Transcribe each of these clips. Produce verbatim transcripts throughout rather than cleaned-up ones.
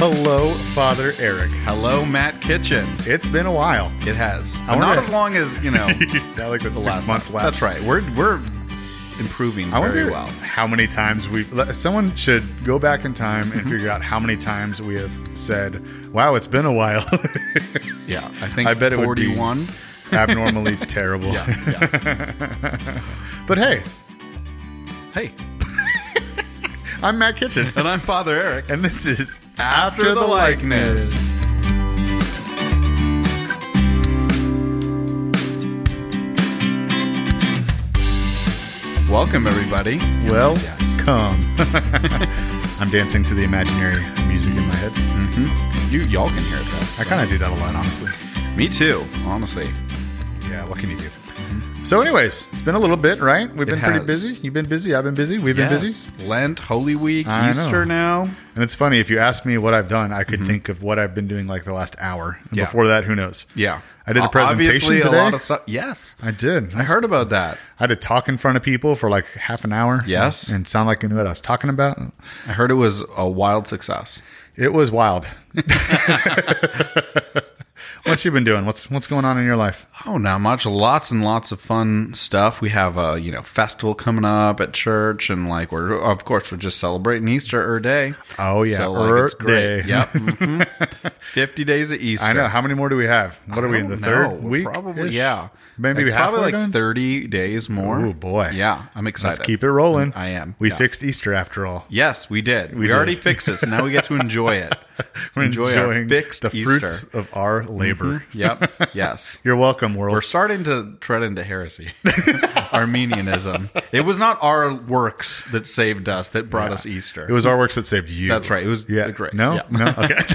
Hello, Father Eric. Hello, Matt Kitchen. It's been a while. It has. I But not wonder- as long as, you know, Yeah, like the, the six last month time. lapse. That's right. We're we're improving I very wonder well. how many times we. Someone should go back in time and Mm-hmm. figure out how many times we have said, "Wow, it's been a while." Yeah, I think I bet it would be- forty-one. Abnormally terrible. Yeah, yeah. But hey, Hey, I'm Matt Kitchen, and I'm Father Eric. and this is After the Likeness. Welcome, everybody. Well, Yes. come. I'm dancing to the imaginary music in my head. Mm-hmm. You y'all can hear it though. I kind of do that a lot, honestly. Me too, honestly. Yeah, what can you do? So, anyways, it's been a little bit, right? We've been It pretty has. busy. You've been busy. I've been busy. We've been busy. Yes. Lent, Holy Week, I Easter know. now. And it's funny, if you ask me what I've done, I could think of what I've been doing like the last hour. And Yeah. before that, who knows? Yeah. I did a O- presentation Obviously, today. a lot of stuff. Yes. I did. I heard about that. I had to talk in front of people for like half an hour. Yes. And sound like I knew what I was talking about. I heard it was a wild success. It was wild. What you been doing? What's what's going on in your life? Oh, not much. Lots and lots of fun stuff. We have a you know festival coming up at church, and like we're of course we're just celebrating Easter er day. Oh, yeah, so, like, er it's great. day. Yep, mhm. fifty days of Easter. I know. How many more do we have? What are we in the I don't third know. week? Probably, yeah. Maybe Like, halfway probably like done? thirty days more. Oh boy. Yeah, I'm excited. Let's keep it rolling. I am. We Yeah. fixed Easter after all. Yes, we did. We, did. already fixed it, so now we get to enjoy it. We're Enjoy our enjoying fixed the Easter. fruits of our labor. Yep. Yes. You're welcome, world. We're starting to tread into heresy. Armenianism. It was not our works that saved us, that brought us Easter. It was our works that saved you. That's right. It was Yeah. the grace. No, Yeah. no.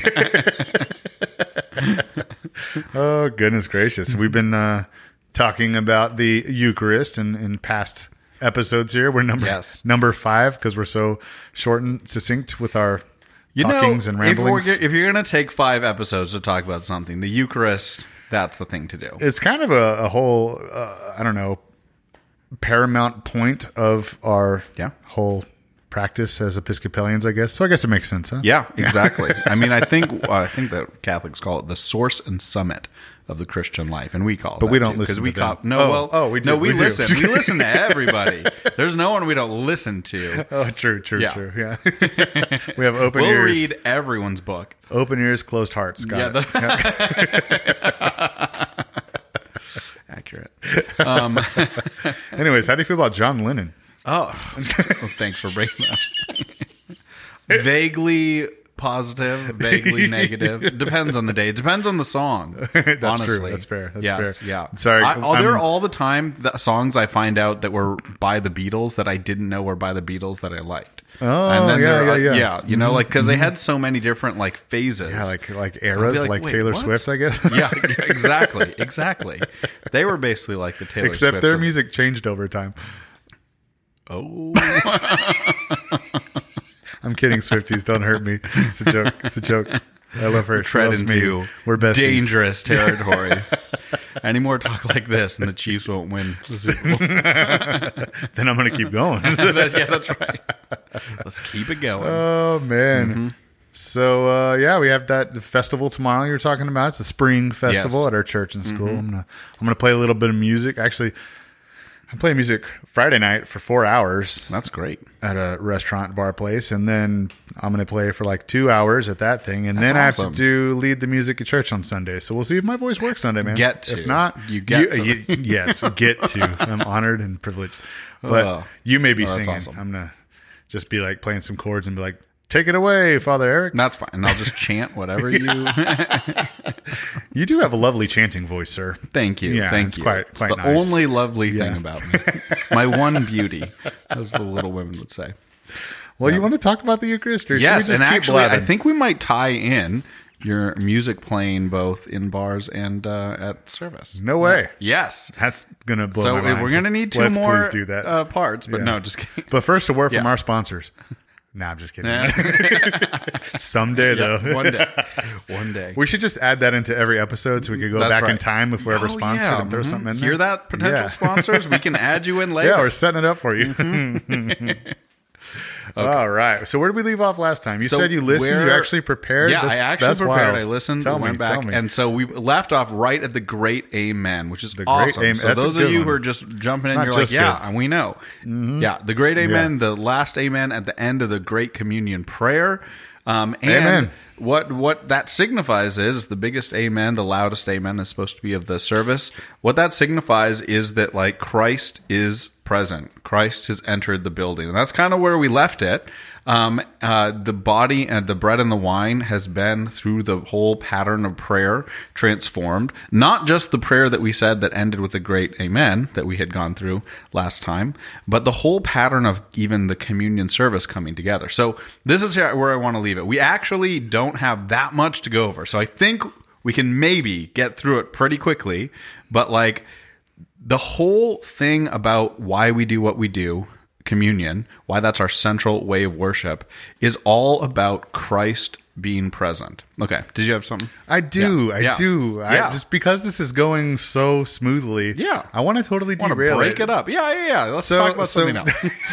Okay. Oh goodness gracious! We've been uh, talking about the Eucharist in, in past episodes. Here we're number Yes. number five because we're so short and succinct with our You know, talkings and if, we're, ramblings. if you're going to take five episodes to talk about something, the Eucharist, that's the thing to do. It's kind of a, a whole uh, I don't know paramount point of our Yeah. whole practice as Episcopalians, I guess. So I guess it makes sense, huh? Yeah, exactly. I mean, I think uh, I think that Catholics call it the source and summit of the Christian life, and we call. But that we don't too, listen we to them. call no. Oh, well, oh, we do. No, we, We do. listen. We listen to everybody. There's no one we don't listen to. Oh, true, true, Yeah. true. Yeah. We have open We'll ears. read everyone's book. Open ears, closed hearts. Got Yeah, it. the- Accurate. Um, Anyways, how do you feel about John Lennon? oh, well, thanks for breaking that. Vaguely positive, vaguely negative. Depends on the day. Depends on the song. That's honestly. true. That's fair. That's yes, fair. Yeah. Sorry, I, oh, there are I'm- all the time the songs I find out that were by the Beatles that I didn't know were by the Beatles that I liked. Oh, and yeah, there are- yeah, yeah. yeah. You know, like because they had so many different like phases. Yeah, like like I'd be eras, like, like, wait, Taylor what? Swift, I guess. yeah, exactly, exactly. They were basically like the Taylor Except Swift their of- music changed over time. Oh, I'm kidding, Swifties. Don't hurt me. It's a joke. It's a joke. I love her. She tread loves into me. We're besties. dangerous territory. Any more talk like this, and the Chiefs won't win the Super Bowl. Then I'm going to keep going. That- yeah, that's right. Let's keep it going. Oh man. Mm-hmm. So uh, yeah, we have that festival tomorrow you're talking about. It's a spring festival Yes. at our church and school. Mm-hmm. I'm gonna I'm gonna play a little bit of music. Actually, I'm playing music Friday night for four hours That's great. at a restaurant bar place, and then I'm gonna play for like two hours at that thing, and That's then I have awesome. to do lead the music at church on Sunday. So we'll see if my voice works Sunday, man. Get to. If not, You get to. you- yes, get to. I'm honored and privileged. But Oh. you may be Oh, that's singing. awesome. I'm gonna just be like playing some chords and be like, "Take it away, Father Eric." That's fine. And I'll just chant whatever you. You do have a lovely chanting voice, sir. Thank you. Yeah, Thank it's you. quite- it's quite the nice. only lovely Yeah. thing about me. My one beauty, as the little women would say. Well, you want to talk about the Eucharist, or Yes, should we just and keep actually, I blabbing? think we might tie in your music playing both in bars and uh, at service. No way. Yes. That's gonna blow So my mind. we're going to need 2 Let's more please do that. Uh, parts, but Yeah. no, just kidding. But first, a word from Yeah. our sponsors. Nah, I'm just kidding. Nah. Someday, Yeah, though. one day. One day. We should just add that into every episode so we could go That's back in right. time if we're ever Oh, sponsored yeah. and throw Mhm. something in Hear there. that, potential Yeah. sponsors? We can add you in later. Yeah, we're setting it up for you. All right. So where did we leave off last time? You So said you listened. You where- actually prepared. Yeah, That's- I actually that's prepared. wild. I listened, Tell went me, back, tell me. and so we left off right at the Great Amen, which is great awesome. Amen. So That's a those of good you one. who are just jumping in, not you're like, just yeah, good. Mm-hmm. and we know. Yeah, the Great Amen, the last Amen at the end of the Great Communion prayer. Um, and Amen. What what that signifies is the biggest amen, the loudest amen is supposed to be of the service. What that signifies is that like Christ is present. Christ has entered the building. And that's kind of where we left it. Um, uh, the body and the bread and the wine has been through the whole pattern of prayer transformed. Not just the prayer that we said that ended with a great amen that we had gone through last time, but the whole pattern of even the communion service coming together. So this is where I want to leave it. We actually don't have that much to go over. So I think we can maybe get through it pretty quickly, but like the whole thing about why we do what we do, communion, why that's our central way of worship, is all about Christ being present. Okay. Did you have something? I do. Yeah. I Yeah. do. I Yeah. just because this is going so smoothly. Yeah. I want to totally I want to derail break it up. Yeah, yeah, yeah. Let's So- talk about so- something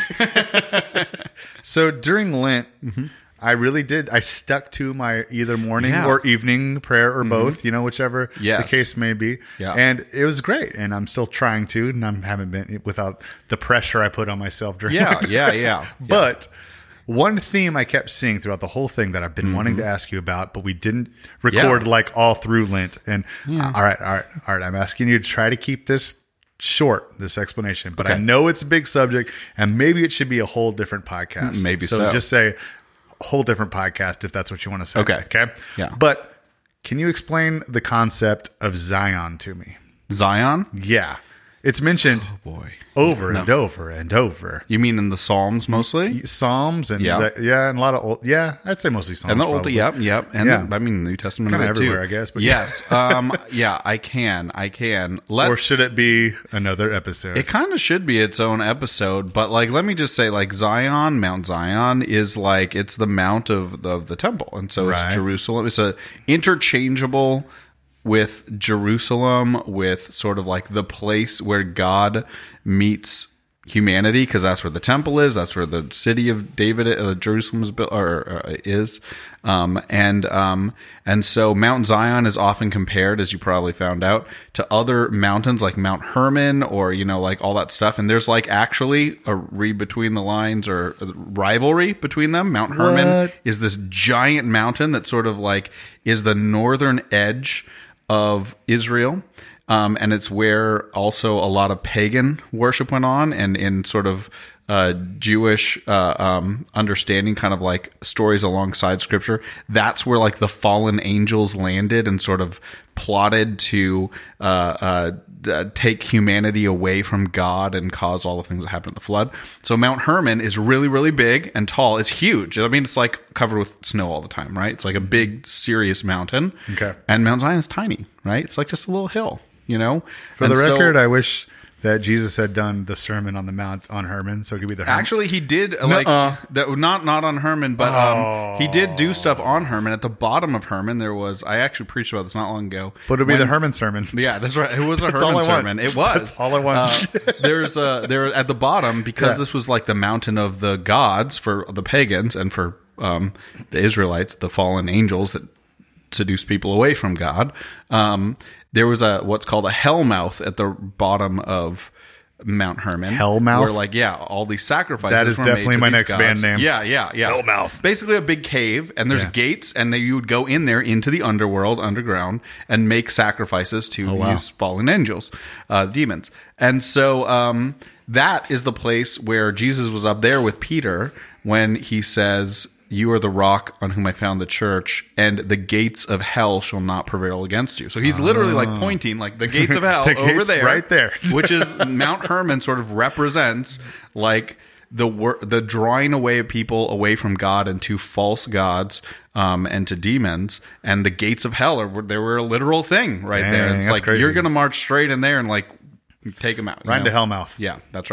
else. So during Lent, I really did. I stuck to my either morning Yeah. or evening prayer or both, you know, whichever Yes. the case may be. Yeah. And it was great. And I'm still trying to, and I haven't been without the pressure I put on myself during Yeah, yeah, yeah. But one theme I kept seeing throughout the whole thing that I've been wanting to ask you about, but we didn't record Yeah. like all through Lent. And uh, all right, all right, all right. I'm asking you to try to keep this short, this explanation, but I Okay. know it's a big subject, and maybe it should be a whole different podcast. Maybe so. so. Just say whole different podcast if that's what you want to say. Okay. Okay. Yeah. But can you explain the concept of Zion to me? Zion? Yeah. It's mentioned Boy. over and over and over. You mean in the Psalms mostly? Psalms and Yeah. the- yeah, and a lot of old, yeah, I'd say mostly Psalms. And the Old, probably. yep, yep. And Yeah. the, I mean, the New Testament Kinda of it, too. everywhere, I guess, but- yes. um, yeah, I can. I can. Let's, Or should it be another episode? It kind of should be its own episode, but like, let me just say, like Zion, Mount Zion is like it's the mount of of the temple, and so Right. it's Jerusalem. It's a interchangeable with Jerusalem, with sort of like the place where God meets humanity, because that's where the temple is. That's where the city of David, uh, Jerusalem is built, or uh, is, um, and um, and so Mount Zion is often compared, as you probably found out, to other mountains like Mount Hermon, or you know, like all that stuff. And there's like actually a read between the lines or a rivalry between them. Mount Hermon What? is this giant mountain that sort of like is the northern edge of Israel. Um, and it's where also a lot of pagan worship went on, and in sort of uh, Jewish uh, um, understanding, kind of like stories alongside scripture. That's where like the fallen angels landed and sort of plotted to uh, uh, d- take humanity away from God and cause all the things that happened in the flood. So Mount Hermon is really, really big and tall. It's huge. I mean, it's like covered with snow all the time, right? It's like a big, serious mountain. Okay. And Mount Zion is tiny, right? It's like just a little hill. You know, For And the so- record, I wish that Jesus had done the sermon on the Mount on Hermon, so it could be the Hermon. actually he did uh, like Nuh-uh. that. Not not on Hermon, but um, he did do stuff on Hermon. At the bottom of Hermon, there was. I actually preached about this not long ago. but it'd be when- the Hermon sermon. Yeah, that's right. It was a That's all Hermon I want. sermon. It was. That's all I want. Uh, there's a there at the bottom, because Yeah. this was like the mountain of the gods for the pagans and for um, the Israelites, the fallen angels that seduce people away from God. Um, there was a what's called a hell mouth at the bottom of Mount Hermon. Hell mouth? Where like, yeah, all these sacrifices That is were made definitely to my these next gods. band name. Yeah, yeah, yeah. Hell mouth. Basically a big cave, and there's Yeah. gates, and then you would go in there into the underworld, underground, and make sacrifices to Oh, wow. these fallen angels, uh, demons. And so um, that is the place where Jesus was up there with Peter when he says, "You are the rock on whom I found the church, and the gates of hell shall not prevail against you." So he's literally like pointing, like the gates of hell The over gates there, right there. which is Mount Hermon. Sort of represents like the wor- the drawing away of people away from God and to false gods um, and to demons. And the gates of hell are they were a literal thing right Dang, there. And it's that's like crazy. you're going to march straight in there and like take them out. you Right know? into Hellmouth. Yeah, that's right.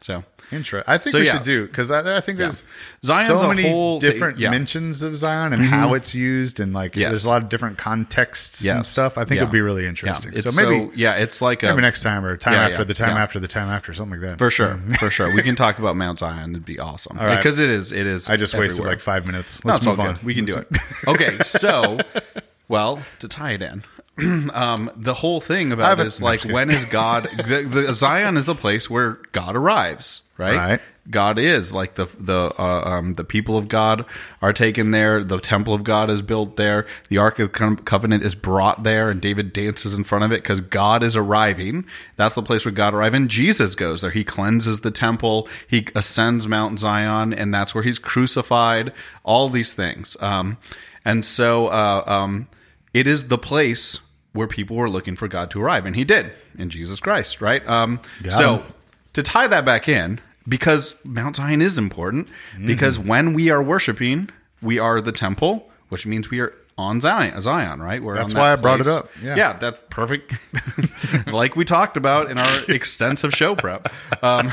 So Intro. I think So, we yeah. should do because I, I think there's Zion's so a many whole thing, different yeah. mentions of Zion and how it's used, and like Yes. there's a lot of different contexts and Yes. stuff. I think Yeah. it'll be really yeah, interesting. it's so maybe yeah, it's like a, maybe next time or time Yeah, after yeah, the time yeah. after the time after something like that. for sure, for sure. We can talk about Mount Zion. It'd be awesome right. because it is. It is. I just wasted everywhere. like five minutes. No, Let's it's all move on. good. We can do it. Okay, so, well, to tie it in, um, the whole thing I about have a- this, like, when is God? The, the Zion is the place where God arrives, right? Right. God is like the the uh, um, the people of God are taken there. The temple of God is built there. The Ark of the Co- Covenant is brought there, and David dances in front of it because God is arriving. That's the place where God arrives, and Jesus goes there. He cleanses the temple. He ascends Mount Zion, and that's where he's crucified. All these things, um, and so uh, um, it is the place where people were looking for God to arrive, and he did in Jesus Christ, right? Um, so him. to tie that back in, because Mount Zion is important, because when we are worshiping, we are the temple, which means we are on Zion, Zion, right? We're That's on that why I brought it place. up. Yeah. yeah, that's perfect. Like we talked about in our extensive show prep. Um,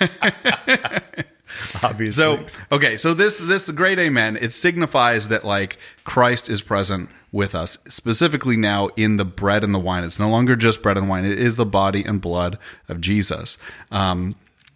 Obviously. so okay, so this this great amen, it signifies that like Christ is present with us, specifically now in the bread and the wine. It's no longer just bread and wine; it is the body and blood of Jesus. Um,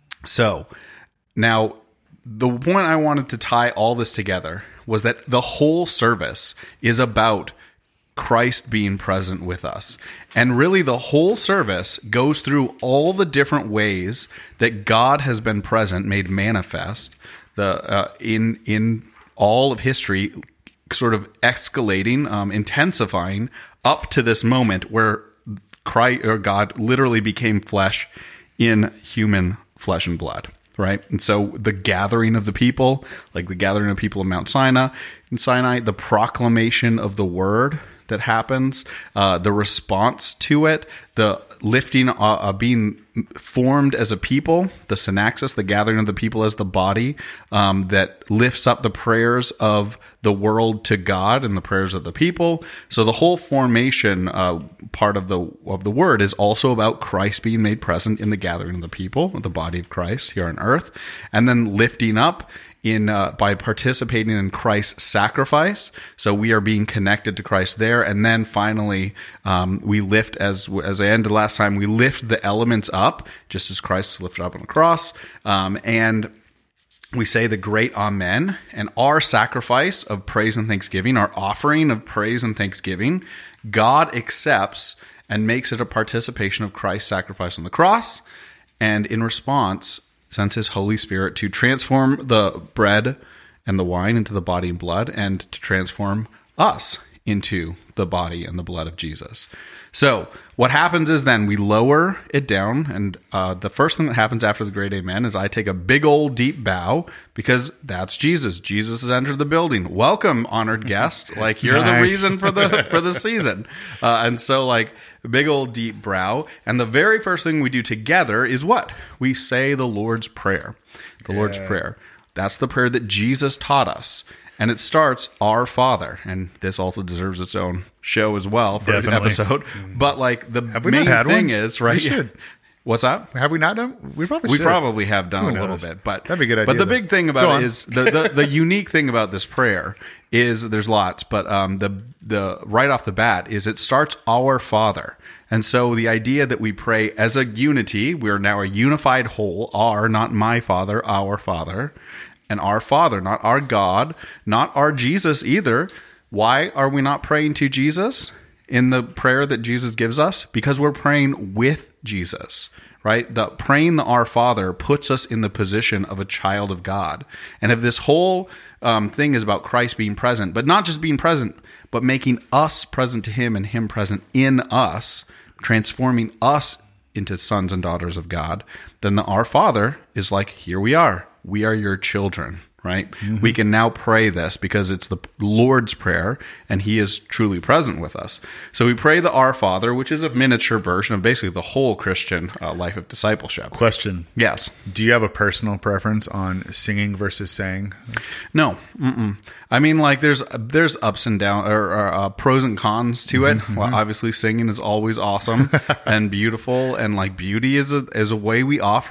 so now the point I wanted to tie all this together was that the whole service is about Christ being present with us. And really the whole service goes through all the different ways that God has been present, made manifest the uh, in in all of history, sort of escalating, um, intensifying up to this moment where Christ or God literally became flesh in human flesh and blood. Right. And so the gathering of the people, like the gathering of people of Mount Sinai, and Sinai, the proclamation of the word that happens, uh, the response to it, the lifting, uh, uh, being formed as a people, the synaxis, the gathering of the people as the body, um, that lifts up the prayers of the world to God and the prayers of the people. So the whole formation uh, part of the of the word is also about Christ being made present in the gathering of the people, the body of Christ here on earth, and then lifting up in uh, by participating in Christ's sacrifice. So we are being connected to Christ there, and then finally um, we lift, as as I ended last time, we lift the elements up, just as Christ was lifted up on the cross, um, and we say the great Amen, and our sacrifice of praise and thanksgiving, our offering of praise and thanksgiving, God accepts and makes it a participation of Christ's sacrifice on the cross, and in response sends his Holy Spirit to transform the bread and the wine into the body and blood, and to transform us into the body and the blood of Jesus. So what happens is then we lower it down, and uh, the first thing that happens after the great amen is I take a big old deep bow, because that's Jesus. Jesus has entered the building. Welcome, honored guest. Like, you're the Nice. reason for the for the season. Uh, and so like a big old deep brow. And the very first thing we do together is what? We say the Lord's Prayer. The Lord's Yeah. Prayer. That's the prayer that Jesus taught us. And it starts, Our Father. And this also deserves its own show as well for Definitely. an episode. But like the Have we main not had thing one? is, right? We should. What's that? Have we not done? We probably We should. probably have done Who a little knows? bit, but That'd be a good But idea, the though. big thing Go about on. it is the, the the unique thing about this prayer is there's lots, but um the the right off the bat is it starts Our Father. And so the idea that we pray as a unity, we're now a unified whole, our, not my Father, our Father, and our Father, not our God, not our Jesus either. Why are we not praying to Jesus in the prayer that Jesus gives us? Because we're praying with Jesus, right? The praying the Our Father puts us in the position of a child of God. And if this whole um, thing is about Christ being present, but not just being present, but making us present to him and him present in us, transforming us into sons and daughters of God, then the Our Father is like, here we are. We are your children, right? Mm-hmm. We can now pray this because it's the Lord's Prayer, and he is truly present with us. So we pray the Our Father, which is a miniature version of basically the whole Christian uh, life of discipleship. Question. Yes. Do you have a personal preference on singing versus saying? No. Mm-mm. I mean, like, there's there's ups and downs, or, or uh, pros and cons to it. Mm-hmm. Well, obviously, singing is always awesome and beautiful, and like beauty is a is a way we offer up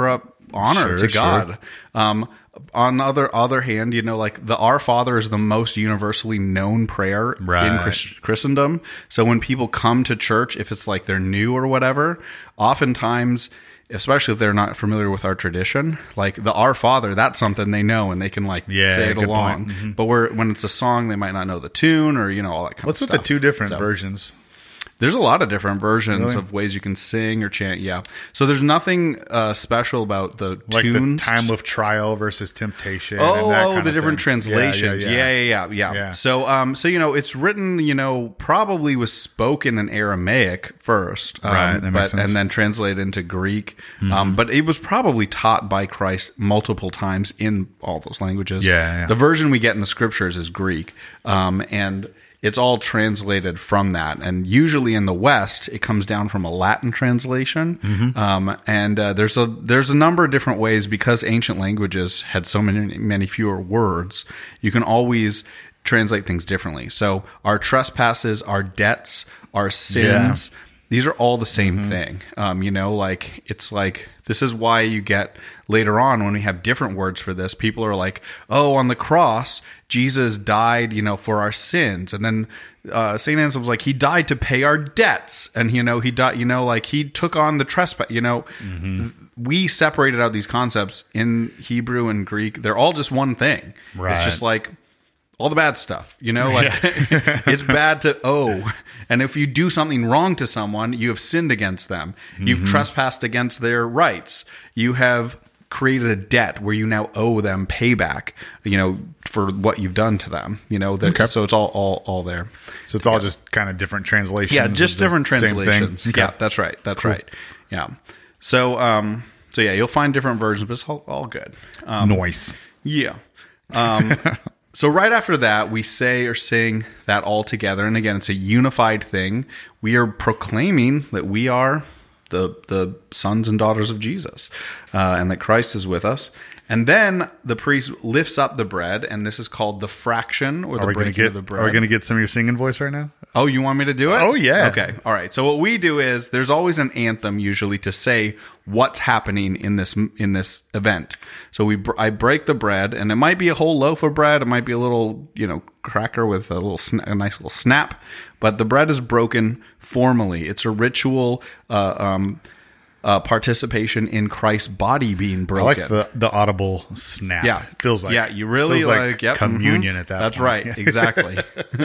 honor Sure, to sure. God. Um, on the other other hand, you know, like the Our Father is the most universally known prayer in Right. Christ- Christendom. So when people come to church, if it's like they're new or whatever, oftentimes, especially if they're not familiar with our tradition, like the Our Father, that's something they know and they can like Yeah, say it good along. point. Mm-hmm. But where when it's a song, they might not know the tune or you know all that kind What's of with stuff. the two different So- versions? There's a lot of different versions Really? of ways you can sing or chant. Yeah. So there's nothing uh, special about the Like tunes. the time of trial versus temptation. Oh, and that oh, kind the of different thing. translations. Yeah yeah yeah, yeah, Yeah. So, um, so you know, it's written. You know, probably was spoken in Aramaic first, um, Right, that makes but sense. and then translated into Greek. Um, but it was probably taught by Christ multiple times in all those languages. Yeah, yeah. The version we get in the scriptures is Greek, um, and it's all translated from that. And usually in the West, it comes down from a Latin translation. Mm-hmm. Um, and uh, there's a there's a number of different ways because ancient languages had so many many fewer words. You can always translate things differently. So our trespasses, our debts, our sins. These are all the same Mm-hmm. thing. Um, you know, like it's like this is why you get later on when we have different words for this, people are like, oh, on the cross, Jesus died, you know, for our sins. And then uh, Saint Anselm's like, he died to pay our debts. And, you know, he died, you know, like he took on the trespass, you know, Mm-hmm. th- we separated out these concepts in Hebrew and Greek. They're all just one thing. Right. It's just like, all the bad stuff, you know, like it's bad to owe. And if you do something wrong to someone, you have sinned against them. You've Mm-hmm. trespassed against their rights. You have created a debt where you now owe them payback, you know, for what you've done to them, you know, that, Okay. so it's all, all, all there. So it's all just kind of different translations. Yeah. of Just the different same thing? translations. Okay. Yeah, that's right. That's right. Yeah. So, um, so yeah, you'll find different versions, but it's all, all good. Um, Noise. Yeah. Um, so right after that, we say or sing that all together. And again, it's a unified thing. We are proclaiming that we are the the sons and daughters of Jesus, uh, and that Christ is with us. And then the priest lifts up the bread, and this is called the fraction or the Are we going to breaking get? of the bread. Are we going to get some of your singing voice right now? Oh, you want me to do it? Oh, yeah. Okay. All right. So what we do is there's always an anthem usually to say what's happening in this in this event. So we br- I break the bread, and it might be a whole loaf of bread, it might be a little, you know, cracker with a little sna- a nice little snap, but the bread is broken formally. It's a ritual uh, um Uh, participation in Christ's body being I broken. like the the audible snap. Yeah, It feels like yeah. You really feels like, yep, communion mhm. at that. That's point. right, exactly.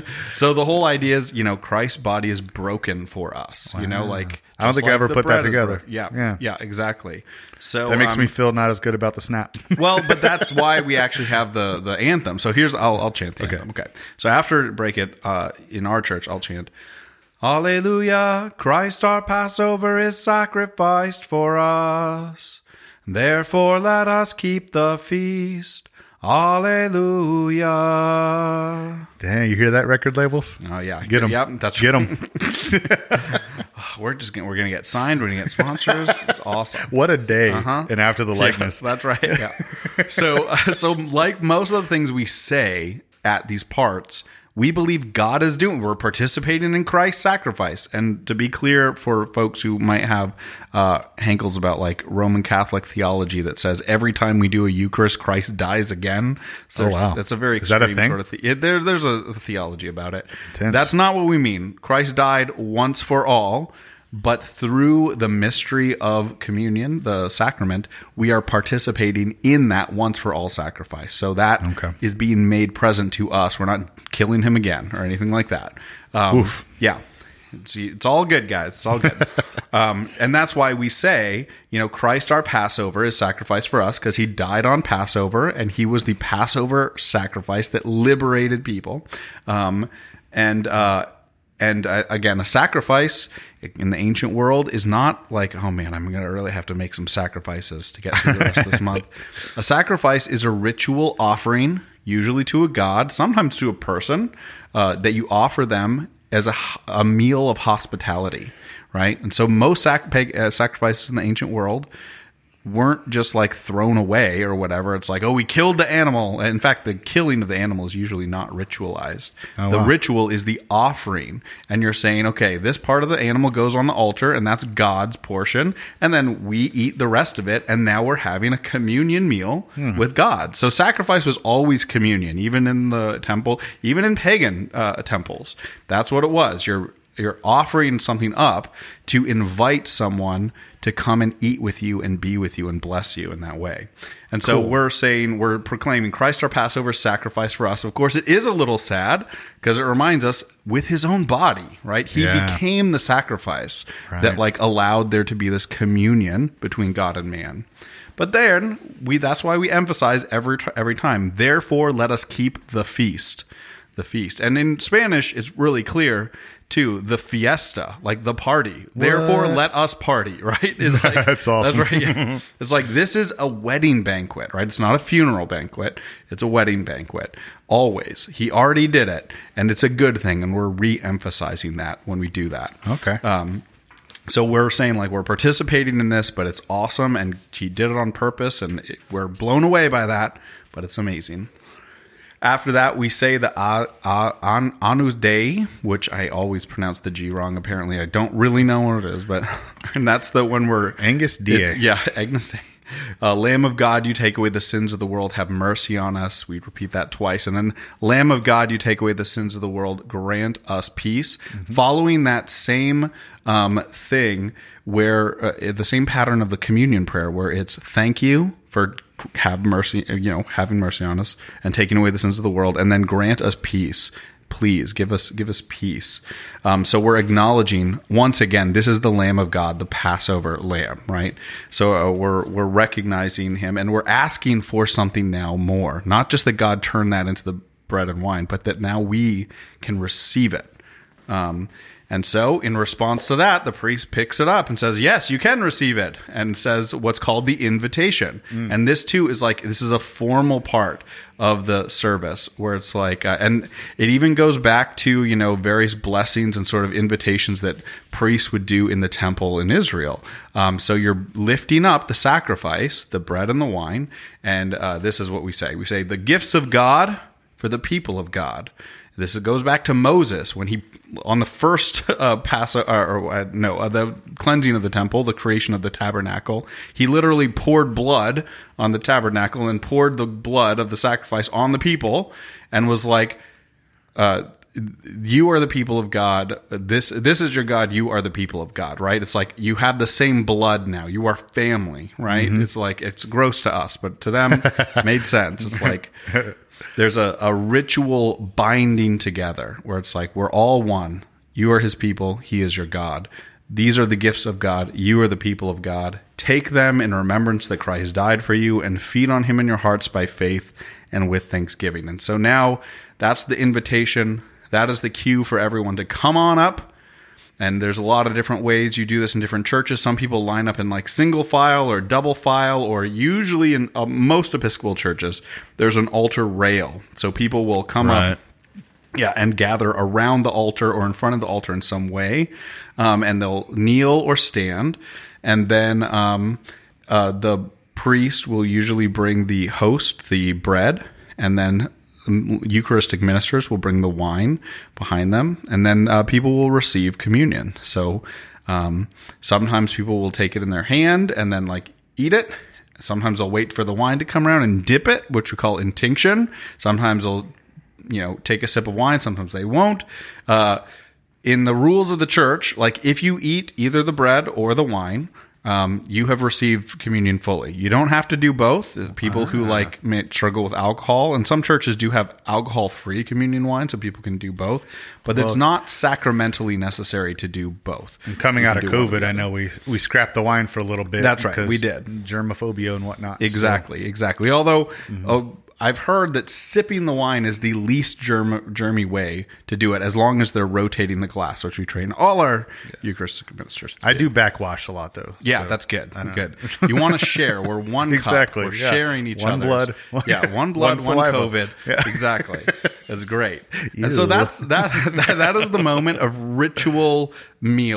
So the whole idea is, you know, Christ's body is broken for us. You know, like I don't just think I like ever the put that bread is together. broken. Yeah, Yeah. yeah, exactly. So That makes um, me feel not as good about the snap. well, but that's why we actually have the the anthem. So here's I'll I'll chant the Okay. anthem. Okay. So after break it uh, in our church, I'll chant. Alleluia, Christ our Passover is sacrificed for us. Therefore let us keep the feast. Alleluia. Dang, you hear that, record labels? Oh yeah. Get them. Yep, that's Get them. We're just gonna, we're going to get signed, we're going to get sponsors. It's awesome. What a day! Uh-huh. And after the likeness, That's right. Yeah. so, uh, so like most of the things we say at these parts, we believe God is doing. We're participating in Christ's sacrifice. And to be clear, for folks who might have uh, hankles about like Roman Catholic theology that says every time we do a Eucharist, Christ dies again. So Oh, wow. that's a very Is that a extreme thing? sort of thing. Yeah, there, there's a theology about it. Intense. That's not what we mean. Christ died once for all. But through the mystery of communion, the sacrament, we are participating in that once for all sacrifice. So that Okay. is being made present to us. We're not killing him again or anything like that. Um, Oof. Yeah. It's, it's all good, guys. It's all good. um, and that's why we say, you know, Christ our Passover is sacrificed for us because he died on Passover and he was the Passover sacrifice that liberated people. Um, and, uh, And uh, again, a sacrifice in the ancient world is not like, oh man, I'm going to really have to make some sacrifices to get through the rest of this month. A sacrifice is a ritual offering, usually to a god, sometimes to a person, uh, that you offer them as a, a meal of hospitality, right? And so most sac- peg, uh, sacrifices in the ancient world weren't just like thrown away or whatever. It's like, oh, we killed the animal. In fact, the killing of the animal is usually not ritualized. Oh, the wow. ritual is the offering. And you're saying, okay, this part of the animal goes on the altar, and that's God's portion. And then we eat the rest of it. And now we're having a communion meal hmm. with God. So sacrifice was always communion, even in the temple, even in pagan uh, temples. That's what it was. You're You're offering something up to invite someone to come and eat with you and be with you and bless you in that way. And so cool. we're saying, we're proclaiming Christ our Passover sacrifice for us. Of course, it is a little sad because it reminds us with his own body, right? He yeah. became the sacrifice right. that like allowed there to be this communion between God and man. But then we, that's why we emphasize every, every time, therefore let us keep the feast, the feast. And in Spanish, it's really clear to the fiesta, like the party. What? Therefore, let us party, right? It's like, that's awesome. That's right. Yeah. It's like, this is a wedding banquet, right? It's not a funeral banquet. It's a wedding banquet. Always. He already did it. And it's a good thing. And we're re-emphasizing that when we do that. Okay. Um, so we're saying like we're participating in this, but it's awesome. And he did it on purpose. And it, we're blown away by that, but it's amazing. After that, we say the uh, uh, an, Agnus Dei, which I always pronounce the G wrong. Apparently, I don't really know what it is, but and that's the one where Agnus Dei. It, yeah, Agnus Dei. Uh, Lamb of God, you take away the sins of the world. Have mercy on us. We repeat that twice, and then Lamb of God, you take away the sins of the world. Grant us peace. Mm-hmm. Following that same um, thing, where uh, the same pattern of the communion prayer, where it's thank you for have mercy, you know, having mercy on us and taking away the sins of the world, and then grant us peace. Please give us, give us peace. Um, so we're acknowledging once again, this is the Lamb of God, the Passover Lamb, right? So uh, we're, we're recognizing him, and we're asking for something now more, not just that God turned that into the bread and wine, but that now we can receive it. Um, And so, in response to that, the priest picks it up and says, yes, you can receive it, and says what's called the invitation. Mm. And this, too, is like, this is a formal part of the service where it's like, uh, and it even goes back to, you know, various blessings and sort of invitations that priests would do in the temple in Israel. Um, so you're lifting up the sacrifice, the bread and the wine, and uh, this is what we say. We say, the gifts of God for the people of God. This goes back to Moses when he, on the first uh, Passover, or uh, no, uh, the cleansing of the temple, the creation of the tabernacle, he literally poured blood on the tabernacle and poured the blood of the sacrifice on the people, and was like, uh, "You are the people of God. This this is your God. You are the people of God." Right? It's like you have the same blood now. You are family. Right? Mm-hmm. It's like it's gross to us, but to them, it made sense. It's like. There's a, a ritual binding together where it's like, we're all one. You are his people. He is your God. These are the gifts of God. You are the people of God. Take them in remembrance that Christ died for you, and feed on him in your hearts by faith and with thanksgiving. And so now that's the invitation. That is the cue for everyone to come on up. And there's a lot of different ways you do this in different churches. Some people line up in like single file or double file, or usually in uh, most Episcopal churches, there's an altar rail. So people will come right. up yeah, and gather around the altar or in front of the altar in some way. Um, and they'll kneel or stand. And then um, uh, the priest will usually bring the host, the bread, and then Eucharistic ministers will bring the wine behind them, and then uh, people will receive communion. So um, sometimes people will take it in their hand and then like eat it. Sometimes they'll wait for the wine to come around and dip it, which we call intinction. Sometimes they'll, you know, take a sip of wine. Sometimes they won't. Uh, in the rules of the church, like if you eat either the bread or the wine, Um, you have received communion fully. You don't have to do both. People who like may struggle with alcohol, and some churches do have alcohol-free communion wine, so people can do both. But well, it's not sacramentally necessary to do both. And coming out of COVID, I know we we scrapped the wine for a little bit. That's right, we did. Germophobia and whatnot. Exactly, so. exactly. Although. Mm-hmm. Oh, I've heard that sipping the wine is the least germ, germy way to do it, as long as they're rotating the glass, which we train all our yeah. Eucharistic ministers. I do backwash a lot, though. Yeah, so that's good. Good. You want to share. We're one exactly. cup. We're yeah. sharing each one other's. Blood. Yeah, one blood, one, one COVID. Yeah. Exactly. That's great. Ew. And so that's that, that. That is the moment of ritual meal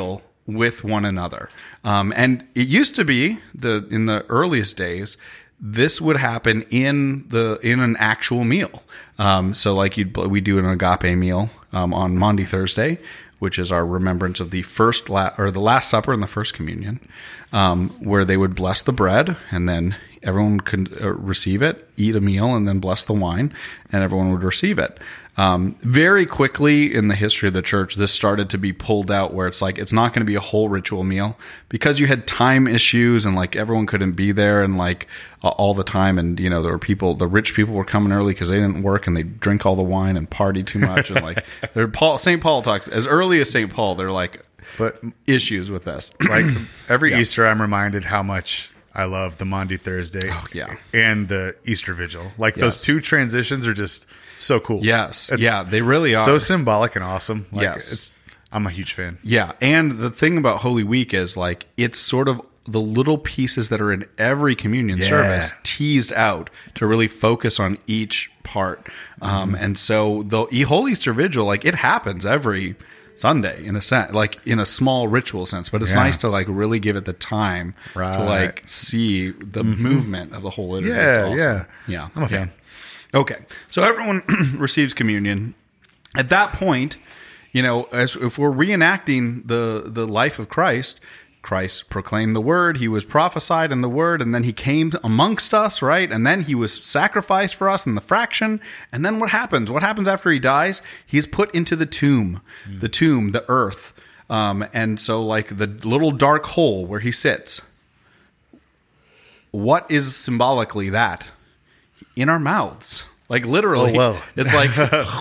with one another. Um, and it used to be the in the earliest days, this would happen in the in an actual meal. Um, so like you'd we do an agape meal um, on Maundy Thursday, which is our remembrance of the first la- or the Last Supper and the First Communion, um, where they would bless the bread and then everyone could uh, receive it, eat a meal, and then bless the wine, and everyone would receive it. Um, very quickly in the history of the church, this started to be pulled out where it's like, it's not going to be a whole ritual meal because you had time issues and like everyone couldn't be there and like uh, all the time. And, you know, there were people, the rich people were coming early because they didn't work and they drink all the wine and party too much. And like, they're Paul, Saint Paul talks as early as Saint Paul, they're like, but issues with this. Like every Yeah. Easter, I'm reminded how much I love the Maundy Thursday Oh, yeah. and the Easter Vigil. Like Yes. those two transitions are just so cool. Yes. It's yeah, they really are. so symbolic and awesome. Like, Yes. it's, I'm a huge fan. Yeah, and the thing about Holy Week is like it's sort of the little pieces that are in every communion Yeah. service teased out to really focus on each part. Um, and so the E- Holy Easter Vigil, like it happens every Sunday in a sense, like in a small ritual sense, but it's Yeah. nice to like really give it the time Right. to like see the movement of the whole liturgy. Yeah, It's awesome. yeah. yeah. I'm a fan. Okay, so everyone receives communion. At that point, you know, as if we're reenacting the the life of Christ, Christ proclaimed the word, he was prophesied in the word, and then he came amongst us, right? And then he was sacrificed for us in the fraction. And then what happens? What happens after he dies? He's put into the tomb, mm. the tomb, the earth. Um, and so like the little dark hole where he sits. What is symbolically that? In our mouths. Like literally. Oh, whoa. It's like,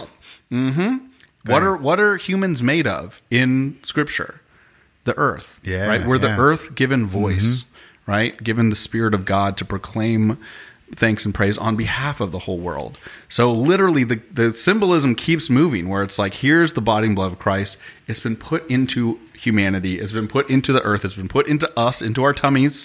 mm-hmm. What are, what are humans made of in Scripture? The earth, Yeah, right? We're yeah. the earth given voice, mm-hmm. right? Given the Spirit of God to proclaim thanks and praise on behalf of the whole world. So literally the, the symbolism keeps moving where it's like, here's the body and blood of Christ. It's been put into humanity. It's been put into the earth. It's been put into us, into our tummies.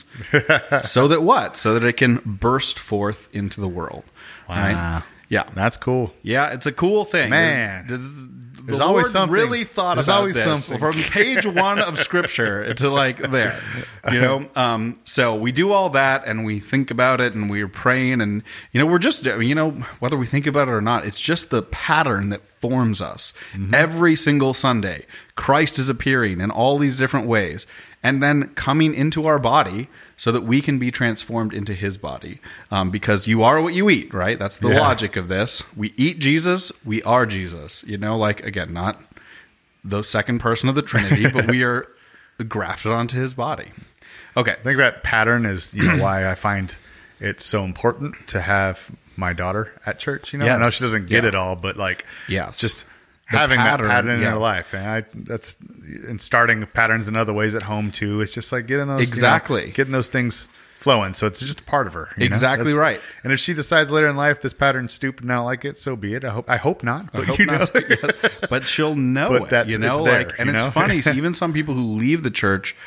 So that what? So that it can burst forth into the world. Wow. Right? Yeah. That's cool. Yeah, it's a cool thing. Man. The, the, the There's Lord always something. really thought There's about always this something. from page one of Scripture to like there, you know. Um, so we do all that, and we think about it, and we're praying, and you know, we're just, you know, whether we think about it or not, it's just the pattern that forms us. Mm-hmm. Every single Sunday, Christ is appearing in all these different ways, and then coming into our body so that we can be transformed into his body. Um, because you are what you eat, right? That's the Yeah. logic of this. We eat Jesus, we are Jesus. You know, like, again, not the second person of the Trinity, but we are grafted onto his body. Okay. I think that pattern is, you know, why I find it so important to have my daughter at church. You know, I know Yes. she doesn't get Yeah. it all, but like, Yes. just The having pattern, that pattern in yeah. her life, and I that's and starting patterns in other ways at home too. It's just like getting those you know, Exactly. getting those things flowing. So it's just a part of her. you know? Exactly That's- right. And if she decides later in life this pattern's stupid and I don't like it, so be it. I hope I hope not. But I hope you know, not. Yeah. But she'll know But it, that's- you know, it's there, like, and you it's know? funny. So even some people who leave the church,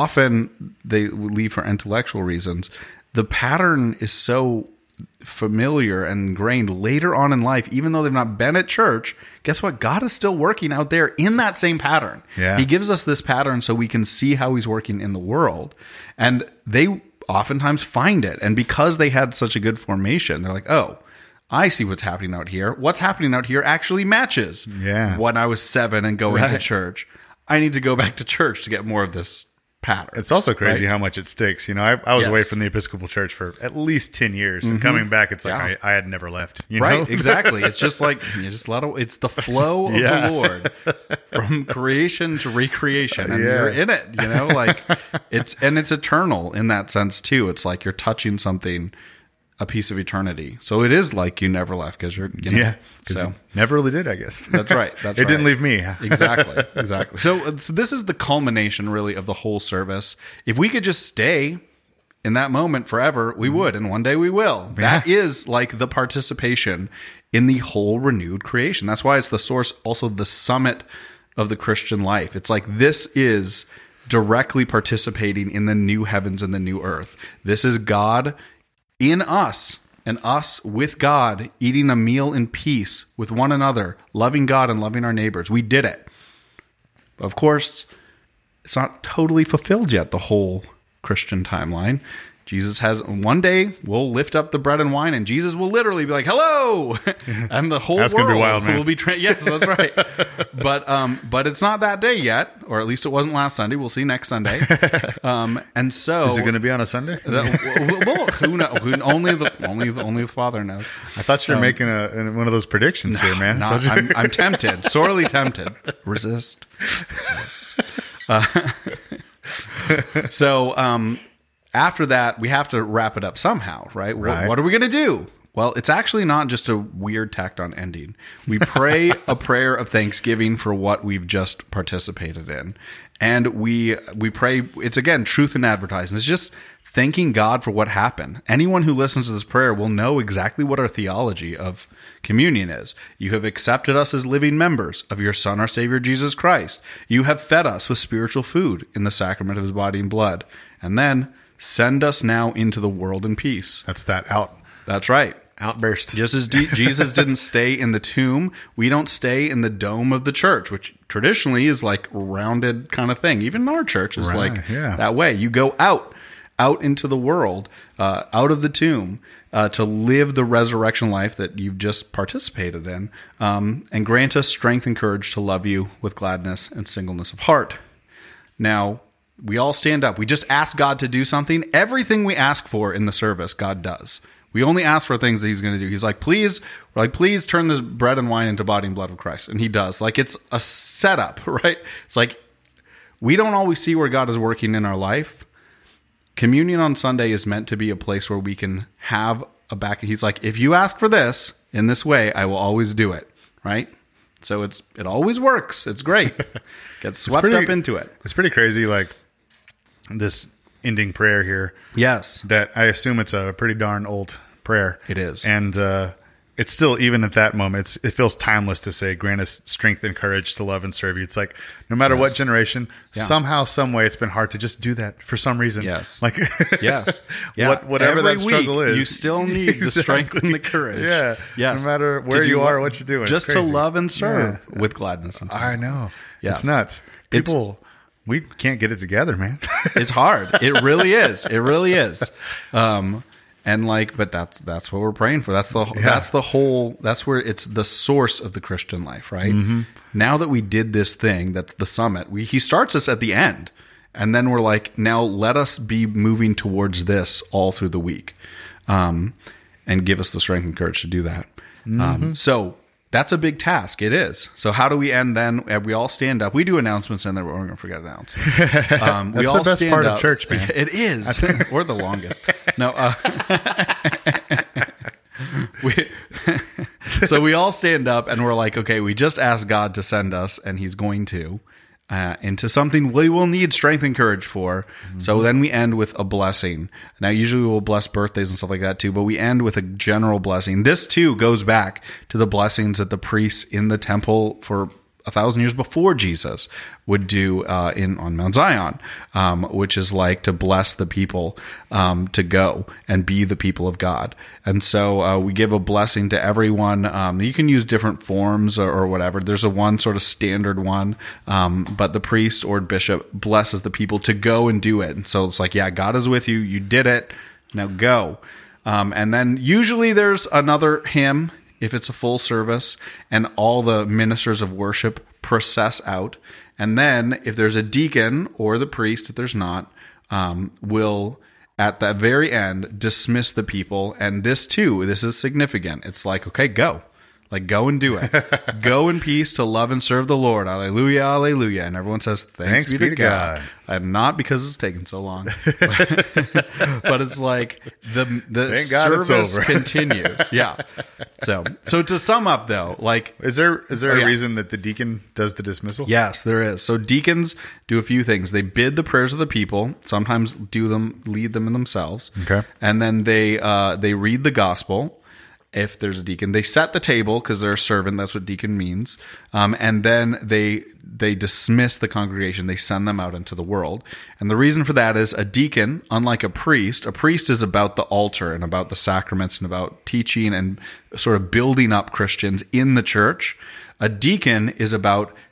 often they leave for intellectual reasons. The pattern is so familiar and ingrained later on in life, even though they've not been at church. Guess what? God is still working out there in that same pattern. Yeah. He gives us this pattern so we can see how he's working in the world. And they oftentimes find it. And because they had such a good formation, they're like, oh, I see what's happening out here. What's happening out here actually matches Yeah. when I was seven and going to Right. church. I need to go back to church to get more of this pattern. it's also crazy Right? how much it sticks. You know, I, I was away Yes. from the Episcopal Church for at least ten years, and coming back, it's like Yeah. I, I had never left. You Right, know? exactly. It's just like you just let it, it's the flow of Yeah. the Lord from creation to recreation, and Yeah. you're in it. You know, like it's and it's eternal in that sense too. It's like you're touching something, a piece of eternity. So it is like you never left because you're, you know, Yeah, because So never really did, I guess. that's right. That's it right. didn't leave me. Exactly. Exactly. So, so this is the culmination, really, of the whole service. If we could just stay in that moment forever, we would, and one day we will. That is like the participation in the whole renewed creation. That's why it's the source, also the summit of the Christian life. It's like this is directly participating in the new heavens and the new earth. This is God in us, and us with God, eating a meal in peace with one another, loving God and loving our neighbors. We did it. Of course, it's not totally fulfilled yet, the whole Christian timeline. Jesus has one day we'll lift up the bread and wine, and Jesus will literally be like, "Hello," and the whole that's world gonna be wild, man. will be. Tra- yes, that's right. but um, but it's not that day yet, or at least it wasn't last Sunday. We'll see next Sunday. Um, and so Is it going to be on a Sunday? that, well, who knows? Who, only the only the only the Father knows. I thought you were um, making a one of those predictions here, man. Not, I'm, I'm tempted, sorely tempted. Resist, resist. Uh, so. Um, After that, we have to wrap it up somehow, right? Right. What, what are we going to do? Well, it's actually not just a weird tacked on ending. We pray a prayer of thanksgiving for what we've just participated in. And we we pray, it's again, truth in advertising. It's just thanking God for what happened. Anyone who listens to this prayer will know exactly what our theology of communion is. You have accepted us as living members of your Son, our Savior, Jesus Christ. You have fed us with spiritual food in the sacrament of his body and blood. And then send us now into the world in peace. That's that out That's right. outburst. Just as D- Jesus didn't stay in the tomb, we don't stay in the dome of the church, which traditionally is like rounded kind of thing. Even our church is Right, like yeah. that way. You go out, out into the world, uh, out of the tomb, uh, to live the resurrection life that you've just participated in, um, and grant us strength and courage to love you with gladness and singleness of heart. Now, we all stand up. We just ask God to do something. Everything we ask for in the service, God does. We only ask for things that he's going to do. He's like, please, we're like, please turn this bread and wine into body and blood of Christ. And he does. Like, it's a setup, right? It's like, we don't always see where God is working in our life. Communion on Sunday is meant to be a place where we can have a back. He's like, if you ask for this in this way, I will always do it, right? So it's it always works. It's great. Get swept pretty- up into it. It's pretty crazy, like this ending prayer here. Yes. That I assume it's a pretty darn old prayer. It is. And uh, it's still, even at that moment, it's, it feels timeless to say, grant us strength and courage to love and serve you. It's like, no matter what generation, Yeah. somehow, some way, it's been hard to just do that for some reason. Yes. Like, Yes. Yeah. what, whatever Every that struggle week, is. you still need the strength and the courage. Yeah. Yes. No matter To where do you what- are or what you're doing. It's Just to crazy. love and serve with gladness and I sorrow. know. Yes. It's nuts. People, we can't get it together, man. It's hard. It really is. It really is. Um, and like, but that's that's what we're praying for. That's the that's the whole. That's where it's the source of the Christian life, right? Mm-hmm. Now that we did this thing, that's the summit. We he starts us at the end, and then we're like, now let us be moving towards this all through the week, um, and give us the strength and courage to do that. Mm-hmm. Um, so. That's a big task. It is. So how do we end then? We all stand up. We do announcements and then we're going to forget announcements. Um, we That's all the best stand part up. of church, man. It is. Or the longest. No. Uh, we, so we all stand up and we're like, okay, we just asked God to send us and he's going to. Uh, into something we will need strength and courage for. Mm-hmm. So then we end with a blessing. Now, usually we'll bless birthdays and stuff like that too, but we end with a general blessing. This too goes back to the blessings that the priests in the temple for a thousand years before Jesus would do uh, in on Mount Zion, um, which is like to bless the people um, to go and be the people of God. And so uh, we give a blessing to everyone. Um, you can use different forms or, or whatever. There's a one sort of standard one, um, but the priest or bishop blesses the people to go and do it. And so it's like, yeah, God is with you. You did it. Now go. Um, and then usually there's another hymn if it's a full service, and all the ministers of worship process out. And then if there's a deacon or the priest, if there's not, um, will at the very end dismiss the people. And this too, this is significant. It's like, okay, go. Like, go and do it. Go in peace to love and serve the Lord. Alleluia, alleluia. And everyone says, thanks, thanks be to God. God. And not because it's taken so long. But it's like the the service continues. Yeah. So so to sum up, though, like... Is there is there oh, a yeah. reason that the deacon does the dismissal? Yes, there is. So deacons do a few things. They bid the prayers of the people, sometimes do them, lead them in themselves. Okay. And then they uh, they read the gospel. If there's a deacon, they set the table because they're a servant. That's what deacon means. Um, and then they they dismiss the congregation. They send them out into the world. And the reason for that is a deacon, unlike a priest, a priest is about the altar and about the sacraments and about teaching and sort of building up Christians in the church. A deacon is about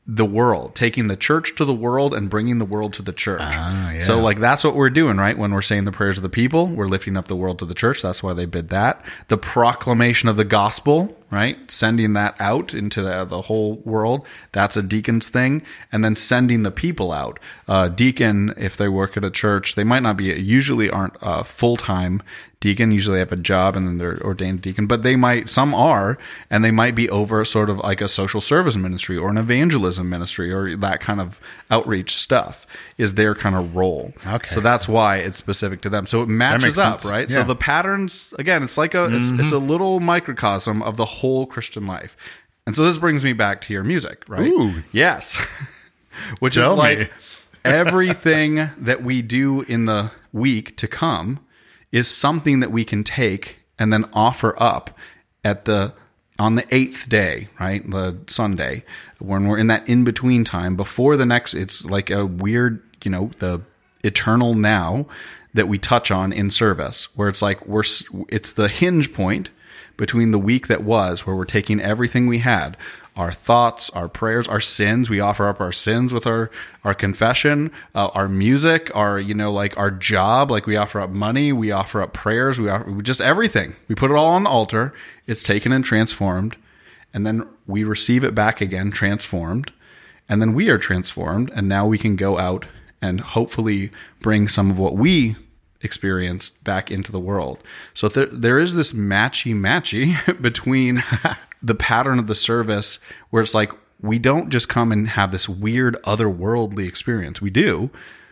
the world, taking the church to the world and bringing the world to the church. Ah, yeah. So like that's what we're doing, right? When we're saying the prayers of the people, we're lifting up the world to the church. That's why they bid that. The proclamation of the gospel, right? Sending that out into the, the whole world. That's a deacon's thing. And then sending the people out. Uh, deacon, if they work at a church, they might not be, usually aren't uh, full-time deacon. Usually have a job and then they're ordained deacon, but they might, some are, and they might be over sort of like a social service ministry or an evangelism ministry or that kind of outreach stuff is their kind of role. Okay. So that's why it's specific to them. So it matches makes up, sense. right? Yeah. So the patterns, again, it's like a, it's, Mm-hmm. it's a little microcosm of the whole Christian life. And so this brings me back to your music, right? Ooh. Yes. Which Tell is like me. everything that we do in the week to come is something that we can take and then offer up at the on the eighth day, right? The Sunday, when we're in that in-between time before the next, it's like a weird, you know, the eternal now that we touch on in service, where it's like we're it's the hinge point between the week that was, where we're taking everything we had, our thoughts, our prayers, our sins. We offer up our sins with our, our confession, uh, our music, our, you know, like our job, like we offer up money, we offer up prayers, we offer just everything. We put it all on the altar. It's taken and transformed. And then we receive it back again, transformed. And then we are transformed. And now we can go out and hopefully bring some of what we experienced back into the world. So there, there is this matchy-matchy between the pattern of the service where it's like we don't just come and have this weird otherworldly experience. We do,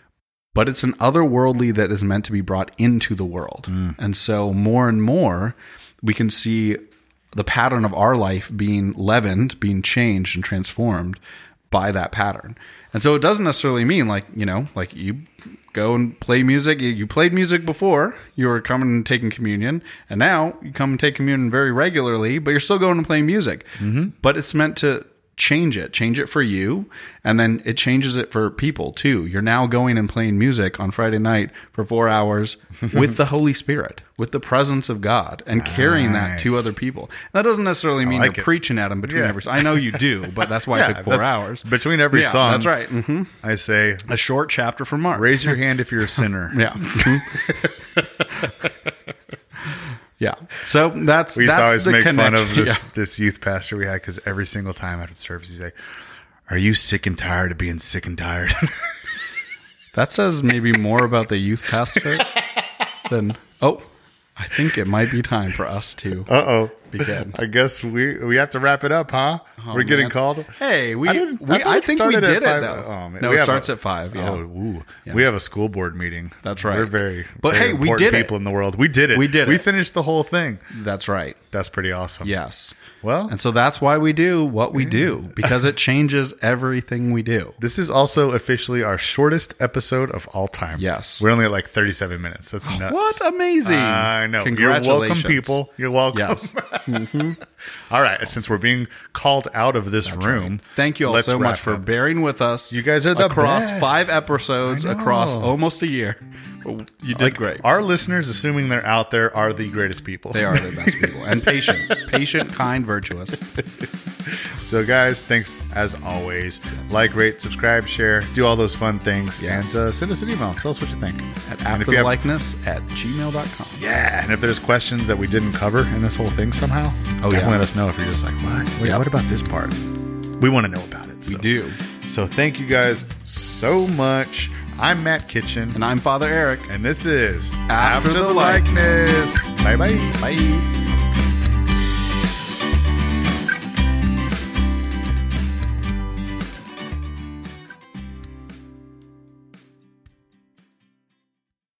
but it's an otherworldly that is meant to be brought into the world. Mm. And so more and more we can see the pattern of our life being leavened, being changed and transformed by that pattern. And so it doesn't necessarily mean like, you know, like you go and play music. You played music before. You were coming and taking communion. And now you come and take communion very regularly, but you're still going and playing music. Mm-hmm. But it's meant to change it. Change it for you. And then it changes it for people too. You're now going and playing music on Friday night for four hours with the Holy Spirit, with the presence of God, and nice. Carrying that to other people. That doesn't necessarily mean like you're it. preaching at them between yeah. every song. I know you do, but that's why yeah, it took four hours. Between every yeah, song. That's right. Mm-hmm. I say, a short chapter from Mark. Raise your hand if you're a sinner. Yeah. Yeah. So that's we used that's to always the make connection. fun of this, yeah. this youth pastor we had because every single time after the service he's like, "Are you sick and tired of being sick and tired?" That says maybe more about the youth pastor than oh, I think it might be time for us to uh oh begin. I guess we we have to wrap it up, huh? Oh, We're getting man. called. Hey, we I, we, I, I think we did it five, though. Oh, man. No, we it starts a, at five. Yeah. Oh, ooh. Yeah. We have a school board meeting. That's right. We're very, but very hey, we important did people it. in the world. We did it. We did We it. finished the whole thing. That's right. That's pretty awesome. Yes. Well, and so that's why we do what we do, because it changes everything we do. This is also officially our shortest episode of all time. Yes. We're only at like thirty-seven minutes. That's nuts. What amazing. I know. Congratulations. You're welcome, people. You're welcome. Yes. Mm-hmm. All right. Since we're being called out of this That's room, right. Thank you all let's so much wrap for up. bearing with us. You guys are the across best. five episodes, I know. across almost a year. You did like, great. Our listeners, assuming they're out there, are the greatest people. They are the best people. And patient. Patient, kind, virtuous. So, guys, thanks as always. Yes. Like, rate, subscribe, share, do all those fun things. Yes. And uh, send us an email. Tell us what you think. At and afterthelikeness at gmail dot com. Yeah. And if there's questions that we didn't cover in this whole thing somehow, oh, definitely yeah. let us know if you're just like, what? Wait, yep. what about this part? We want to know about it. So. We do. So, thank you guys so much. I'm Matt Kitchen. And I'm Father Eric. And this is After, After the, the Likeness. Bye-bye. Bye.